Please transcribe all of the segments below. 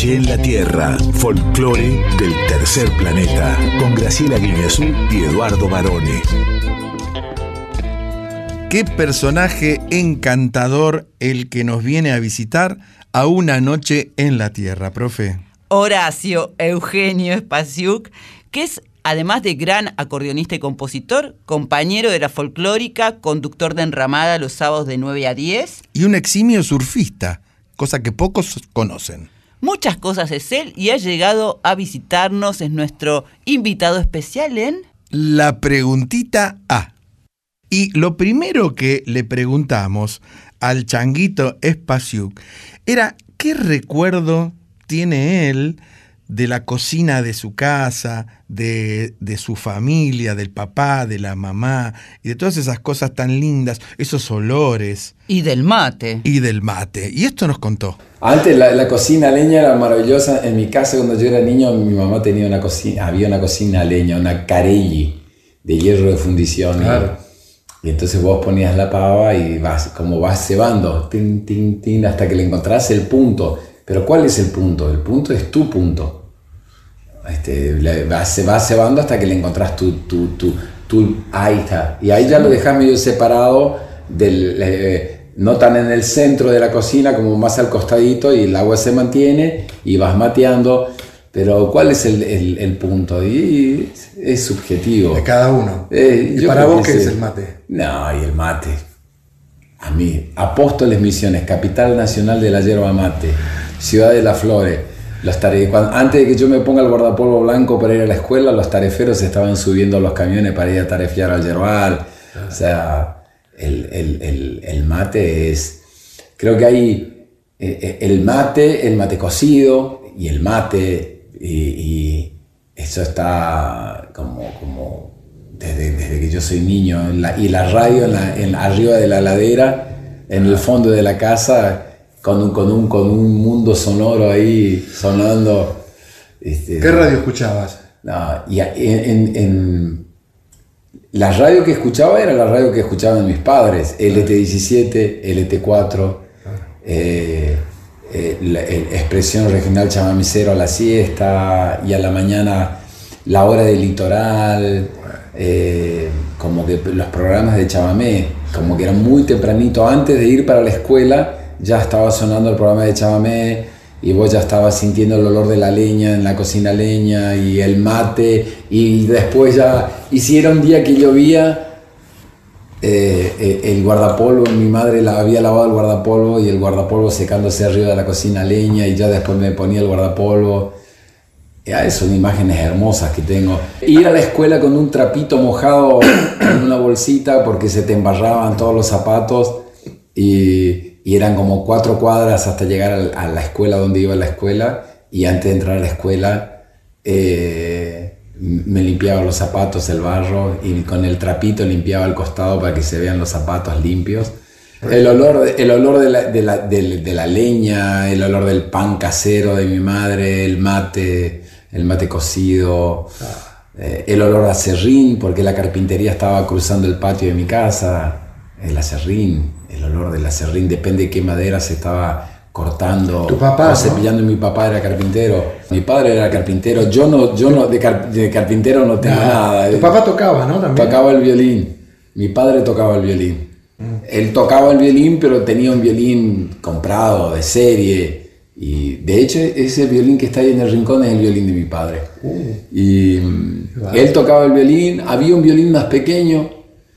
noche en la Tierra, folclore del tercer planeta, con Graciela Guiñazú y Eduardo Barone. Qué personaje encantador el que nos viene a visitar a una noche en la Tierra, profe. Horacio Eugenio Spasiuk, que es, además de gran acordeonista y compositor, compañero de la folclórica, conductor de enramada los sábados de 9 a 10. Y un eximio surfista, cosa que pocos conocen. Muchas cosas es él y ha llegado a visitarnos, es nuestro invitado especial en... La preguntita A. Y lo primero que le preguntamos al changuito Spasiuk era ¿qué recuerdo tiene él de la cocina de su casa, de su familia, del papá, de la mamá, y de todas esas cosas tan lindas, esos olores? Y del mate. Y esto nos contó. Antes la cocina a leña era maravillosa. En mi casa, cuando yo era niño, mi mamá tenía había una cocina a leña, una carelli de hierro de fundición. Claro. Y entonces vos ponías la pava y vas cebando, tin, tin, tin, hasta que le encontrás el punto. Pero ¿cuál es el punto? El punto es tu punto. Se va cebando hasta que le encontrás tu ahí está. Y ahí ya lo dejás medio separado, no tan en el centro de la cocina como más al costadito, y el agua se mantiene y vas mateando. Pero ¿cuál es el punto? Y es subjetivo. De cada uno. ¿Y para vos qué es el mate? No, y el mate. A mí, Apóstoles Misiones, capital nacional de la yerba mate, ciudad de las flores. Antes de que yo me ponga el guardapolvo blanco para ir a la escuela, los tareferos estaban subiendo a los camiones para ir a tarefear al yerbal. O sea, el mate es... Creo que hay el mate cocido y el mate... Y eso está como desde que yo soy niño. Y la radio arriba de la ladera, en el fondo de la casa, con un mundo sonoro ahí sonando. ¿Qué radio escuchabas? No, y la radio que escuchaba era la radio que escuchaban mis padres, LT17, LT4, expresión regional chamamecero a la siesta, y a la mañana la hora del litoral, como que los programas de chamamé, como que eran muy tempranito, antes de ir para la escuela ya estaba sonando el programa de chamamé y vos ya estabas sintiendo el olor de la leña en la cocina leña y el mate, y después ya, y si era un día que llovía, el guardapolvo, mi madre había lavado el guardapolvo y el guardapolvo secándose arriba de la cocina leña, y ya después me ponía el guardapolvo. Son imágenes hermosas que tengo. Ir a la escuela con un trapito mojado en una bolsita porque se te embarraban todos los zapatos, y eran como 4 cuadras hasta llegar a la escuela donde iba a la escuela, y antes de entrar a la escuela me limpiaba los zapatos, el barro, y con el trapito limpiaba el costado para que se vean los zapatos limpios. El olor de la leña, el olor del pan casero de mi madre, el mate cocido, el olor a aserrín, porque la carpintería estaba cruzando el patio de mi casa. El aserrín, el olor del aserrín, depende de qué madera se estaba cortando. Tu papá, o cepillando. ¿No? Mi papá era carpintero, mi padre era carpintero, yo de carpintero no tengo nada. Tu papá tocaba, ¿no? También. Tocaba el violín, mi padre tocaba el violín. Él tocaba el violín, pero tenía un violín comprado, de serie, y de hecho ese violín que está ahí en el rincón es el violín de mi padre. Y vale. Él tocaba el violín, había un violín más pequeño,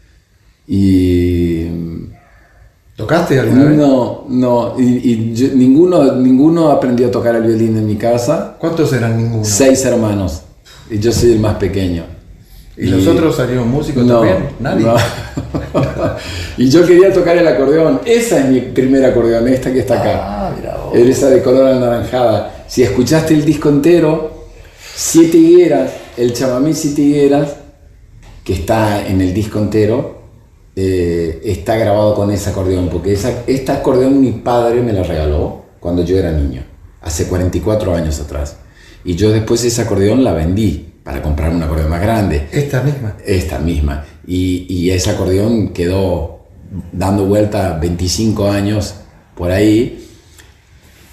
y... ¿Tocaste alguna vez? No, y ninguno aprendió a tocar el violín en mi casa. ¿Cuántos eran ninguno? 6 hermanos, y yo soy el más pequeño. ¿Y los otros salieron músicos también? ¿Nadie? No. Y yo quería tocar el acordeón. Esa es mi primer acordeón, esta que está acá. Mira vos. Era esa de color anaranjada. Si escuchaste el disco entero, 7 higueras, el chamamé 7 higueras, que está en el disco entero, está grabado con ese acordeón, porque esta acordeón mi padre me la regaló cuando yo era niño, hace 44 años atrás. Y yo después ese acordeón la vendí para comprar un acordeón más grande. ¿Esta misma? Esta misma. Y ese acordeón quedó dando vuelta 25 años por ahí.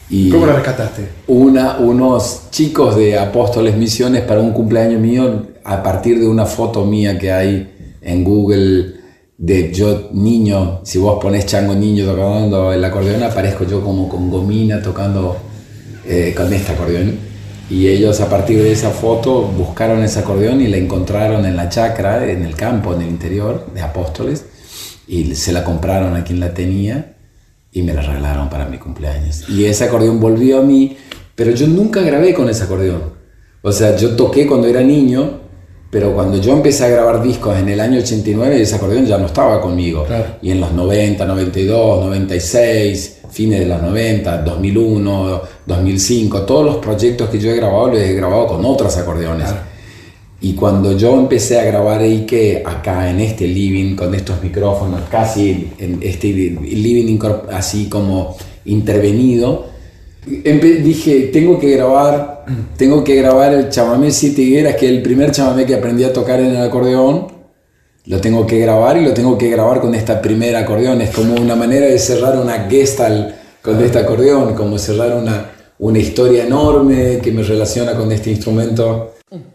Y ¿cómo la rescataste? Unos chicos de Apóstoles Misiones para un cumpleaños mío, a partir de una foto mía que hay en Google de yo niño, si vos ponés Chango niño tocando el acordeón, aparezco yo como con gomina tocando con este acordeón. Y ellos a partir de esa foto buscaron ese acordeón y la encontraron en la chacra, en el campo, en el interior de Apóstoles, y se la compraron a quien la tenía y me la regalaron para mi cumpleaños. Y ese acordeón volvió a mí, pero yo nunca grabé con ese acordeón. O sea, yo toqué cuando era niño, pero cuando yo empecé a grabar discos en el año 89, ese acordeón ya no estaba conmigo. Claro. Y en los 90, 92, 96, fines de los 90, 2001, 2005, todos los proyectos que yo he grabado con otros acordeones. Claro. Y cuando yo empecé a grabar Ike acá en este living con estos micrófonos, casi en este living así como intervenido, dije, tengo que grabar el chamamé Siete Higueras, que es el primer chamamé que aprendí a tocar en el acordeón. Lo tengo que grabar y lo tengo que grabar con esta primera acordeón. Es como una manera de cerrar una gestalt con este acordeón, como cerrar una historia enorme que me relaciona con este instrumento.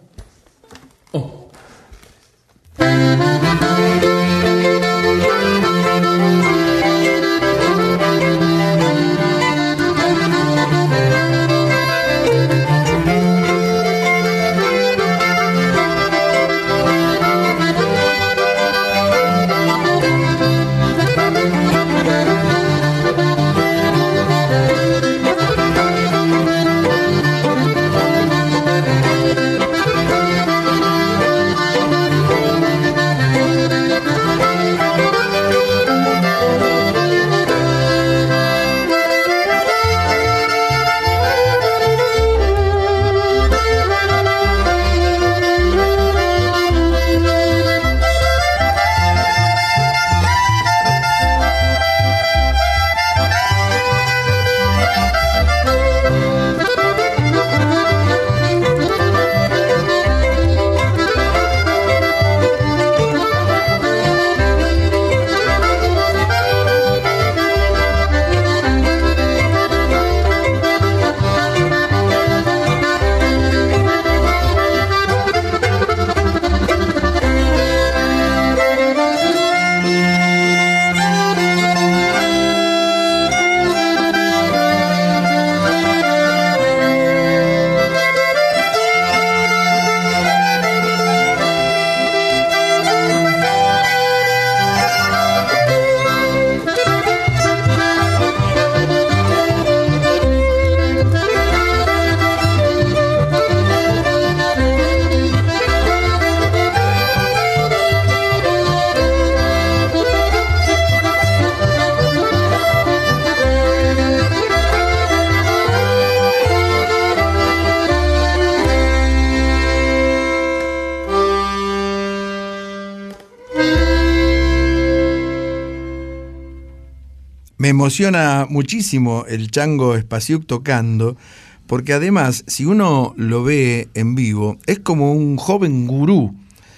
Me emociona muchísimo el Chango Spasiuk tocando, porque además, si uno lo ve en vivo, es como un joven gurú,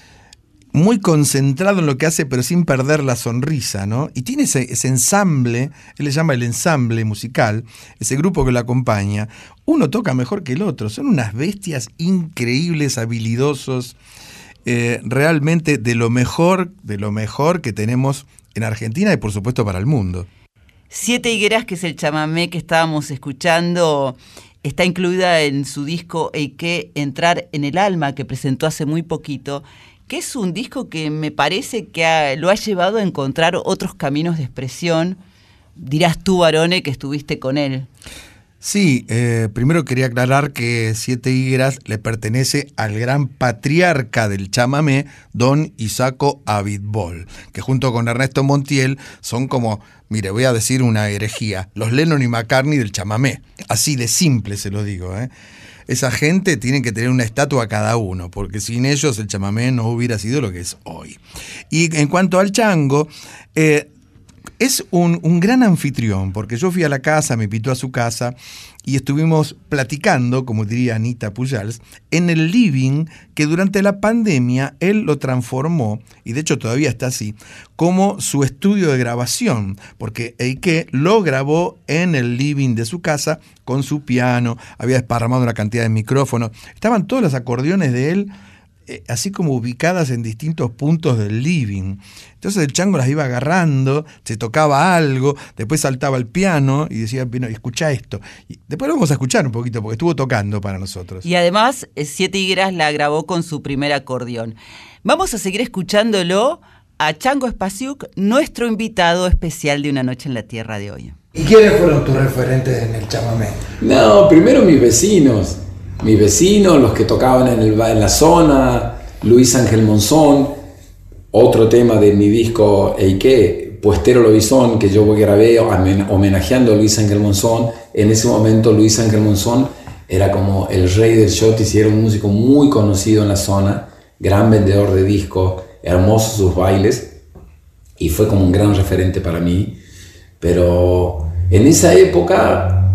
muy concentrado en lo que hace, pero sin perder la sonrisa, ¿no? Y tiene ese ensamble, él le llama el ensamble musical, ese grupo que lo acompaña. Uno toca mejor que el otro, son unas bestias increíbles, habilidosos, realmente de lo mejor que tenemos en Argentina y por supuesto para el mundo. Siete Higueras, que es el chamamé que estábamos escuchando, está incluida en su disco Eike, Entrar en el Alma, que presentó hace muy poquito, que es un disco que me parece que lo ha llevado a encontrar otros caminos de expresión. Dirás tú, Barone, que estuviste con él. Sí, primero quería aclarar que Siete Higueras le pertenece al gran patriarca del chamamé, don Isaco Abitbol, que junto con Ernesto Montiel son como, mire, voy a decir una herejía, los Lennon y McCartney del chamamé. Así de simple se lo digo, ¿eh? Esa gente tiene que tener una estatua cada uno, porque sin ellos el chamamé no hubiera sido lo que es hoy. Y en cuanto al chango, es un gran anfitrión, porque yo fui a la casa, me invitó a su casa y estuvimos platicando, como diría Anita Pujals, en el living que durante la pandemia él lo transformó, y de hecho todavía está así, como su estudio de grabación, porque Eike lo grabó en el living de su casa con su piano, había desparramado una cantidad de micrófonos, estaban todos los acordeones de él así como ubicadas en distintos puntos del living. Entonces el chango las iba agarrando, se tocaba algo, después saltaba el piano y decía, escuchá esto. Y después lo vamos a escuchar un poquito porque estuvo tocando para nosotros. Y además, Siete Higueras la grabó con su primer acordeón. Vamos a seguir escuchándolo a Chango Spasiuk, nuestro invitado especial de Una Noche en la Tierra de hoy. ¿Y quiénes fueron tus referentes en el chamamé? No, primero mis vecinos, los que tocaban en la zona, Luis Ángel Monzón, otro tema de mi disco Eike, Puestero Lobizón, que yo grabé homenajeando a Luis Ángel Monzón. En ese momento Luis Ángel Monzón era como el rey del shotis y era un músico muy conocido en la zona, gran vendedor de discos, hermosos sus bailes, y fue como un gran referente para mí. Pero en esa época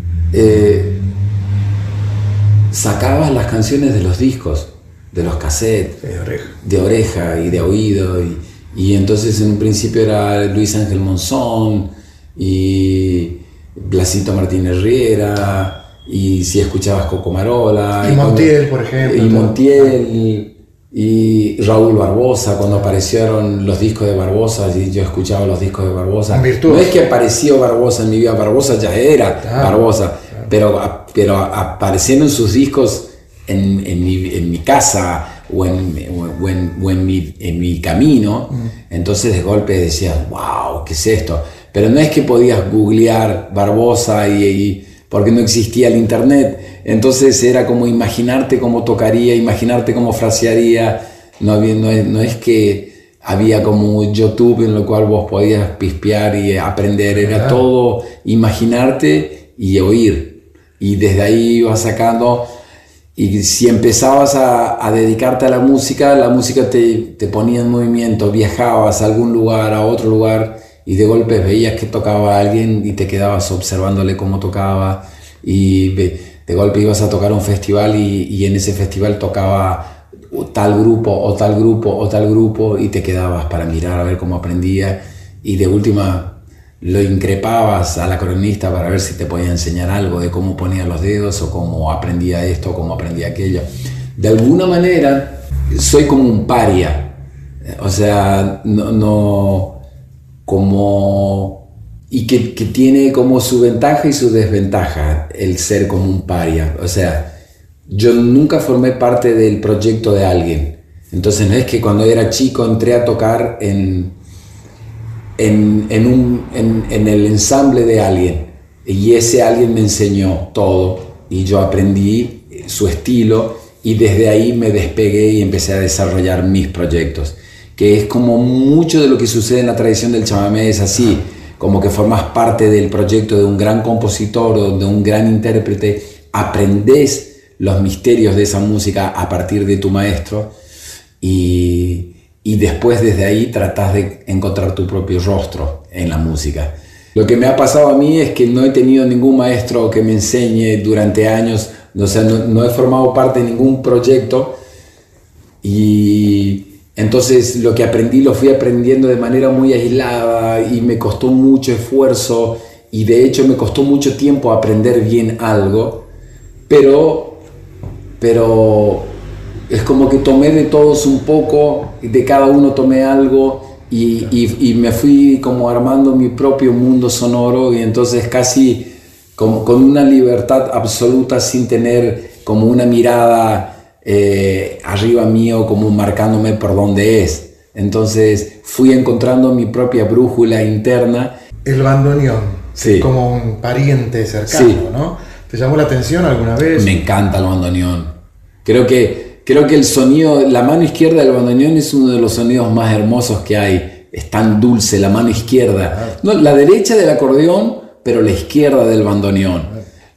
sacabas las canciones de los discos, de los cassettes, de oreja y de oído, y entonces en un principio era Luis Ángel Monzón y Blasito Martínez Riera, y si escuchabas Coco Marola y Montiel, por ejemplo, y Montiel y Raúl Barbosa, cuando aparecieron los discos de Barbosa, y yo escuchaba los discos de Barbosa. No es que apareció Barbosa en mi vida, Barbosa ya era Barbosa, pero apareciendo en sus discos en mi casa o en mi camino, entonces de golpe decías, wow, ¿qué es esto? Pero no es que podías googlear Barbosa porque no existía el internet, entonces era como imaginarte cómo tocaría, imaginarte cómo frasearía. No es que había como YouTube en lo cual vos podías pispear y aprender, era todo imaginarte y oír, y desde ahí ibas sacando. Y si empezabas a dedicarte a la música te ponía en movimiento, viajabas a algún lugar, a otro lugar, y de golpe veías que tocaba a alguien y te quedabas observándole cómo tocaba, y de golpe ibas a tocar un festival y en ese festival tocaba tal grupo o tal grupo o tal grupo, y te quedabas para mirar a ver cómo aprendía, y de última lo increpabas al acordeonista para ver si te podía enseñar algo de cómo ponía los dedos o cómo aprendía esto o cómo aprendía aquello. De alguna manera soy como un paria, o sea, y que tiene como su ventaja y su desventaja el ser como un paria. O sea, yo nunca formé parte del proyecto de alguien, entonces no es que cuando era chico entré a tocar en el ensamble de alguien y ese alguien me enseñó todo y yo aprendí su estilo, y desde ahí me despegué y empecé a desarrollar mis proyectos, que es como mucho de lo que sucede en la tradición del chamamé. Es así, como que formas parte del proyecto de un gran compositor o de un gran intérprete, aprendés los misterios de esa música a partir de tu maestro, y después desde ahí tratás de encontrar tu propio rostro en la música. Lo que me ha pasado a mí es que no he tenido ningún maestro que me enseñe durante años, o sea, no he formado parte de ningún proyecto, y entonces lo que aprendí lo fui aprendiendo de manera muy aislada y me costó mucho esfuerzo, y de hecho me costó mucho tiempo aprender bien algo, pero es como que tomé de todos un poco, de cada uno tomé algo, y me fui como armando mi propio mundo sonoro, y entonces casi con una libertad absoluta, sin tener como una mirada arriba mío, como marcándome por dónde es. Entonces fui encontrando mi propia brújula interna. El bandoneón, sí, como un pariente cercano, sí, ¿no? ¿Te llamó la atención alguna vez? Me encanta el bandoneón. Creo que el sonido, la mano izquierda del bandoneón es uno de los sonidos más hermosos que hay. Es tan dulce la mano izquierda. No, la derecha del acordeón, pero la izquierda del bandoneón.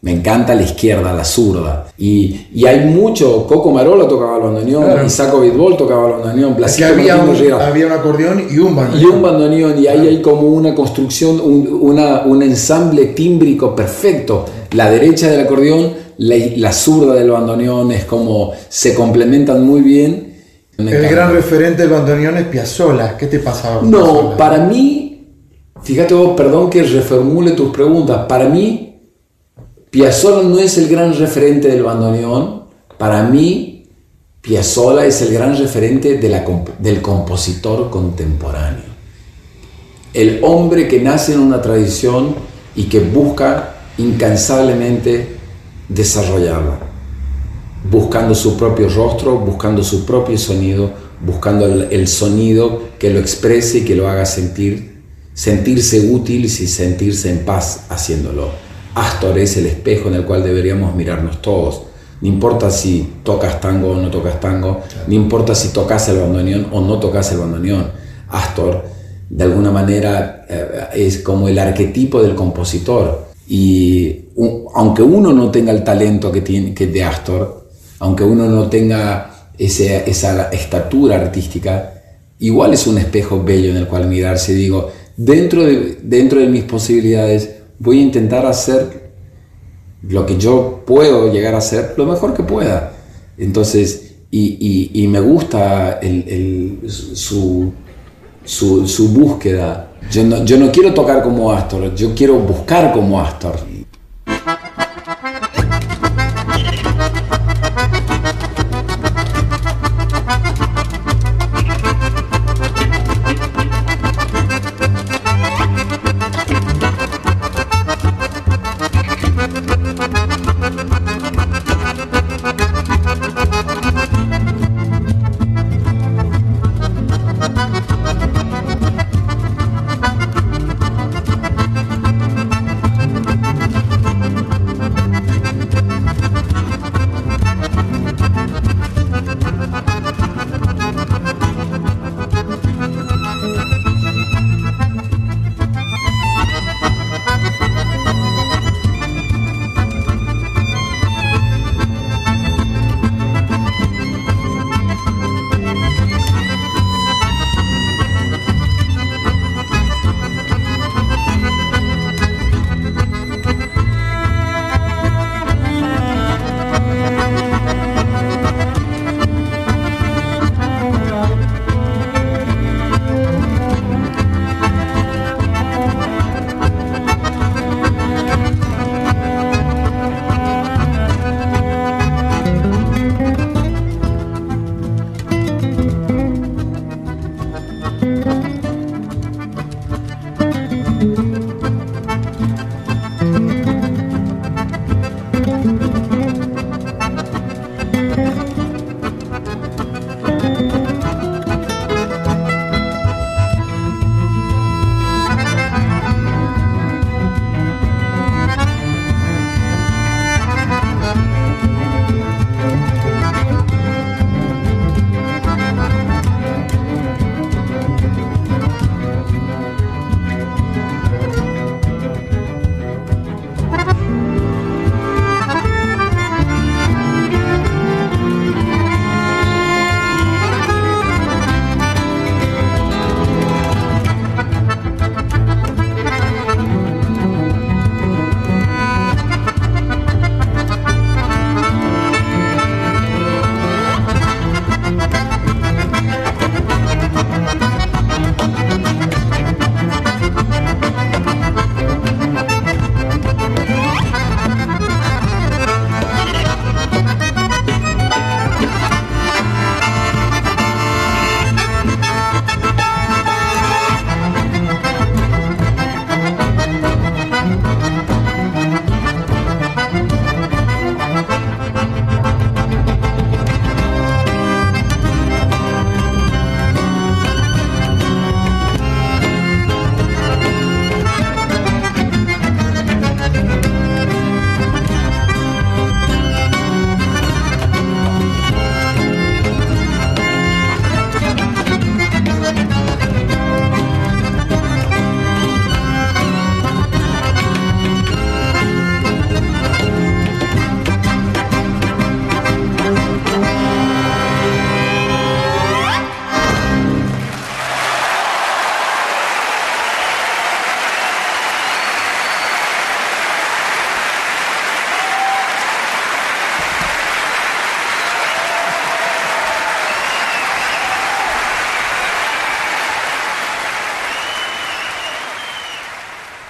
Me encanta la izquierda, la zurda. Y hay mucho. Coco Marola tocaba el bandoneón, claro. Isaac Bitbol tocaba el bandoneón, Aquí había un acordeón y un bandoneón. Y un bandoneón, y ahí hay como una construcción, un ensamble tímbrico perfecto. La derecha del acordeón, la zurda del bandoneón, es como se complementan muy bien. El gran referente del bandoneón es Piazzolla. ¿Qué te pasa ahora? No, Piazzolla? para mí, fíjate vos, perdón que reformule tus preguntas, para mí Piazzolla no es el gran referente del bandoneón. Para mí Piazzolla es el gran referente del compositor contemporáneo. El hombre que nace en una tradición y que busca incansablemente desarrollarla, buscando su propio rostro, buscando su propio sonido, buscando el sonido que lo exprese y que lo haga sentirse útil y sentirse en paz haciéndolo. Astor es el espejo en el cual deberíamos mirarnos todos. No importa si tocas tango o no tocas tango, no importa si tocas el bandoneón o no tocas el bandoneón. Astor, de alguna manera, es como el arquetipo del compositor. Y aunque uno no tenga el talento que de Astor, aunque uno no tenga esa estatura artística, igual es un espejo bello en el cual mirarse. Y digo, dentro de mis posibilidades, voy a intentar hacer lo que yo puedo llegar a hacer lo mejor que pueda. Entonces, y me gusta su búsqueda. Yo no quiero tocar como Astor, yo quiero buscar como Astor.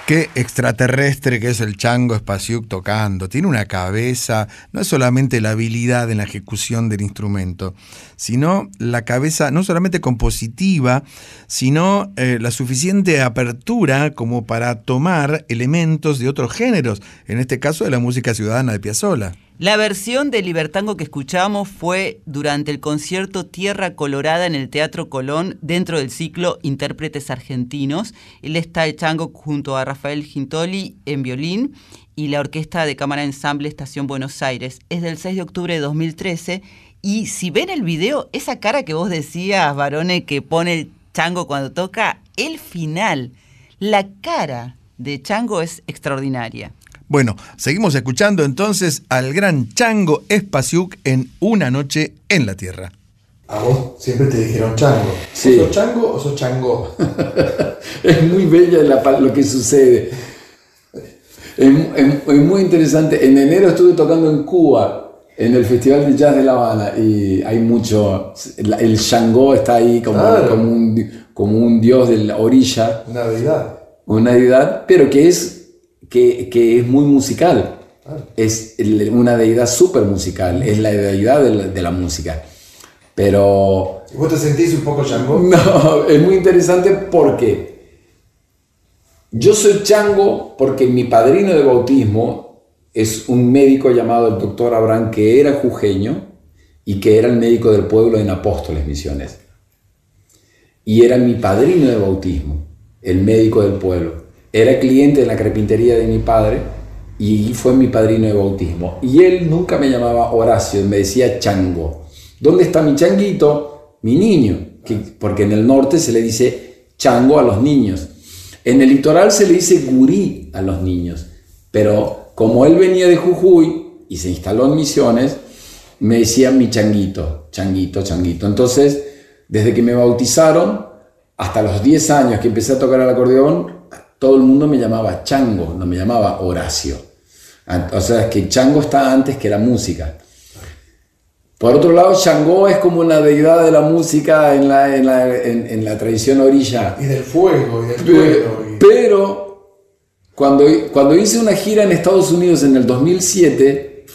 Qué extraterrestre que es el Chango Spasiuk tocando. Tiene una cabeza, no es solamente la habilidad en la ejecución del instrumento, sino la cabeza no solamente compositiva, sino la suficiente apertura como para tomar elementos de otros géneros, en este caso de la música ciudadana de Piazzolla. La versión de Libertango que escuchamos fue durante el concierto Tierra Colorada en el Teatro Colón, dentro del ciclo Intérpretes Argentinos. Él está el Chango junto a Rafael Gintoli en violín y la Orquesta de Cámara Ensamble Estación Buenos Aires. Es del 6 de octubre de 2013 y si ven el video, esa cara que vos decías, Barone, que pone el Chango cuando toca, el final, la cara de Chango es extraordinaria. Bueno, seguimos escuchando entonces al gran Chango Spasiuk en Una noche en la Tierra. A vos siempre te dijeron Chango. Sí. ¿Sos Chango o sos Chango? Es muy bella lo que sucede. Es muy interesante. En enero estuve tocando en Cuba, en el Festival de Jazz de La Habana, y hay mucho... El Shango está ahí Claro. como un dios de la orilla. Una deidad. Una deidad, pero que es muy musical. Claro. Es una deidad súper musical, es la deidad de la música. Pero ¿Y vos te sentís un poco Chango? no, es muy interesante porque yo soy Chango porque mi padrino de bautismo es un médico llamado el doctor Abraham, que era jujeño y que era el médico del pueblo en Apóstoles Misiones. Y era mi padrino de bautismo, el médico del pueblo. Era cliente en la carpintería de mi padre y fue mi padrino de bautismo. Y él nunca me llamaba Horacio, me decía Chango. ¿Dónde está mi changuito? Mi niño. Porque en el norte se le dice chango a los niños. En el litoral se le dice gurí a los niños. Pero como él venía de Jujuy y se instaló en Misiones, me decía mi changuito, changuito, changuito. Entonces, desde que me bautizaron, hasta los 10 años que empecé a tocar el acordeón, todo el mundo me llamaba Chango, no me llamaba Horacio. O sea, que Chango está antes que la música. Por otro lado, Shango es como una deidad de la música en la tradición orilla. Y del fuego, y del duelo. Pero cuando hice una gira en Estados Unidos en el 2007,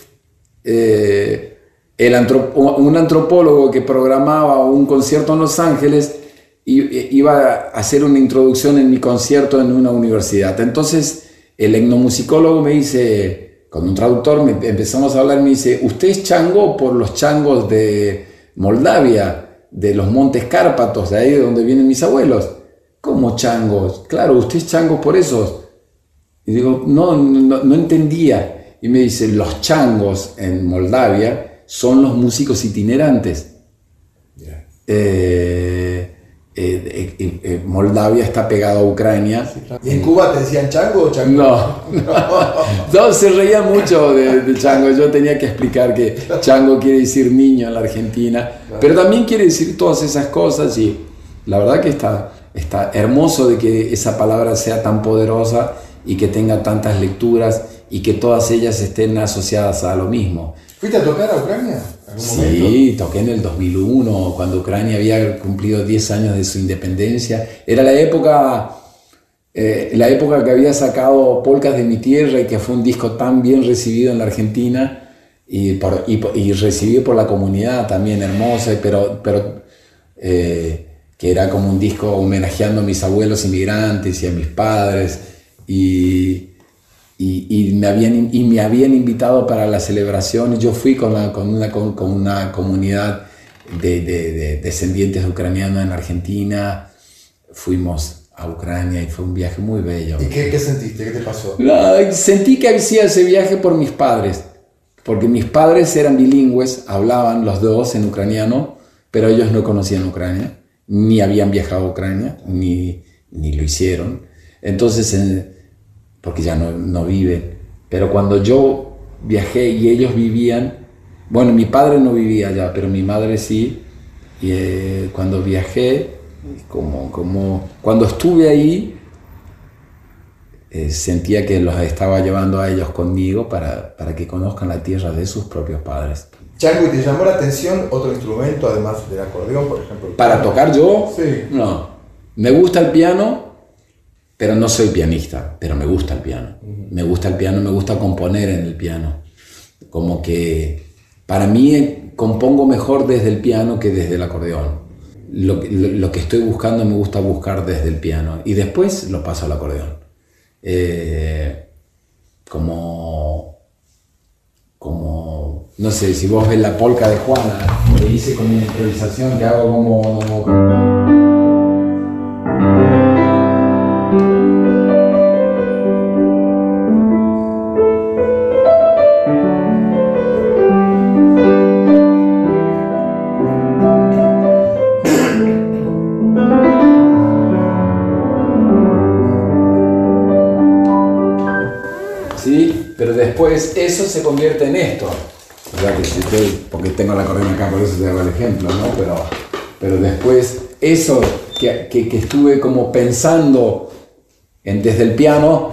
un antropólogo que programaba un concierto en Los Ángeles iba a hacer una introducción en mi concierto en una universidad. Entonces el etnomusicólogo me dice, con un traductor empezamos a hablar, me dice, ¿usted es chango por los changos de Moldavia, de los Montes Cárpatos, de ahí de donde vienen mis abuelos? ¿Cómo changos? Claro, usted es chango por esos. Y digo, no entendía. Y me dice, los changos en Moldavia son los músicos itinerantes. Moldavia está pegado a Ucrania. Sí, claro. ¿Y en Cuba te decían chango o chango? No, se reía mucho de chango. Yo tenía que explicar que chango quiere decir niño en la Argentina, claro, pero también quiere decir todas esas cosas, y la verdad que está hermoso de que esa palabra sea tan poderosa y que tenga tantas lecturas y que todas ellas estén asociadas a lo mismo. ¿Fuiste a tocar a Ucrania? Sí, toqué en el 2001, cuando Ucrania había cumplido 10 años de su independencia. Era la época que había sacado Polcas de mi tierra, y que fue un disco tan bien recibido en la Argentina y recibido por la comunidad también, hermosa, pero que era como un disco homenajeando a mis abuelos inmigrantes y a mis padres, y me habían invitado para la celebración, y yo fui con una comunidad de descendientes ucranianos en Argentina. Fuimos a Ucrania y fue un viaje muy bello. ¿Y qué sentiste? ¿Qué te pasó? Sentí que hacía ese viaje por mis padres, porque mis padres eran bilingües, hablaban los dos en ucraniano, pero ellos no conocían Ucrania, ni habían viajado a Ucrania, ni lo hicieron. Entonces, porque ya no viven, pero cuando yo viajé y ellos vivían, bueno, mi padre no vivía allá, pero mi madre sí, y cuando viajé, cuando estuve ahí, sentía que los estaba llevando a ellos conmigo para que conozcan la tierra de sus propios padres. Chango, ¿y te llamó la atención otro instrumento además del acordeón, por ejemplo? ¿Para tocar yo? Sí. No, me gusta el piano. pero no soy pianista, pero me gusta el piano. Me gusta el piano, me gusta componer en el piano. Como que para mí compongo mejor desde el piano que desde el acordeón. Lo que estoy buscando me gusta buscar desde el piano y después lo paso al acordeón. No sé, si vos ves la polca de Juana, le hice como una improvisación que hago como... Pero después eso se convierte en esto. O sea, porque tengo la acordeón acá, por eso te hago el ejemplo, ¿no? Pero después eso que estuve como pensando desde el piano.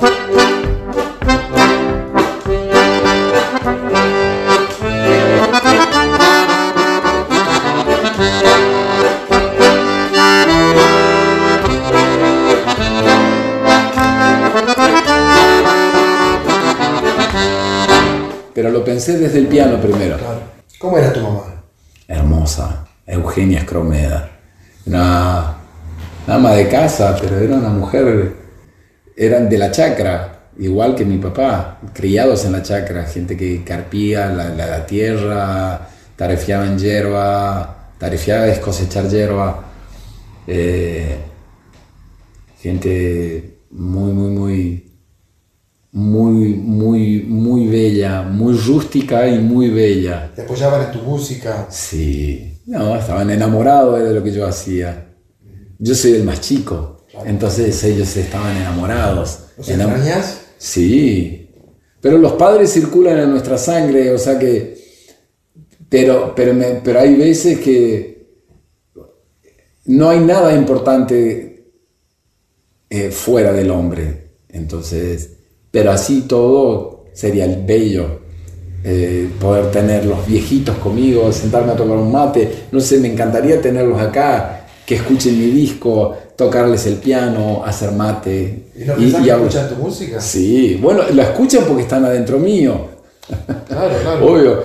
Pero lo pensé desde el piano primero. Claro. ¿Cómo era tu mamá? Hermosa, Eugenia Escromeda. Una ama de casa, pero era una mujer, eran de la chacra, igual que mi papá, criados en la chacra, gente que carpía la tierra, tarefiaba en hierba, tarefiaba es cosechar hierba. Gente muy bella, muy rústica y muy bella. ¿Te apoyaban en tu música? Sí, no, estaban enamorados de lo que yo hacía. Yo soy el más chico, claro. Entonces ellos estaban enamorados. ¿Los extrañas? Sí, pero los padres circulan en nuestra sangre, o sea que... Pero hay veces que no hay nada importante fuera del hombre, entonces... Pero así todo sería el bello, poder tener los viejitos conmigo, sentarme a tomar un mate, no sé, me encantaría tenerlos acá, que escuchen mi disco, tocarles el piano, hacer mate. ¿Y no pensás que escuchan tu música? Sí, bueno, la escuchan porque están adentro mío. Claro, claro. Obvio.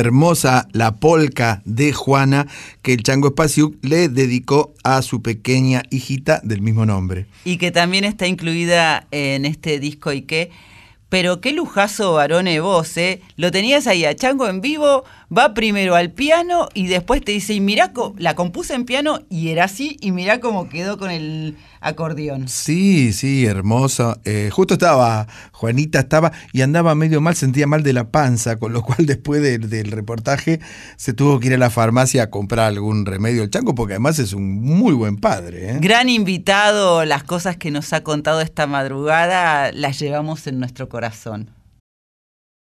hermosa la polca de Juana que el Chango Spasiuk le dedicó a su pequeña hijita del mismo nombre. Y que también está incluida en este disco ¿Y qué? Pero qué lujazo, Barone, vos, ¿eh? Lo tenías ahí a Chango en vivo, va primero al piano y después te dice, y mirá, la compuse en piano y era así, y mirá cómo quedó con el acordeón. Sí, hermoso. Justo Juanita y andaba medio mal, sentía mal de la panza, con lo cual después del reportaje se tuvo que ir a la farmacia a comprar algún remedio al Chango, porque además es un muy buen padre, ¿eh? Gran invitado, las cosas que nos ha contado esta madrugada las llevamos en nuestro corazón.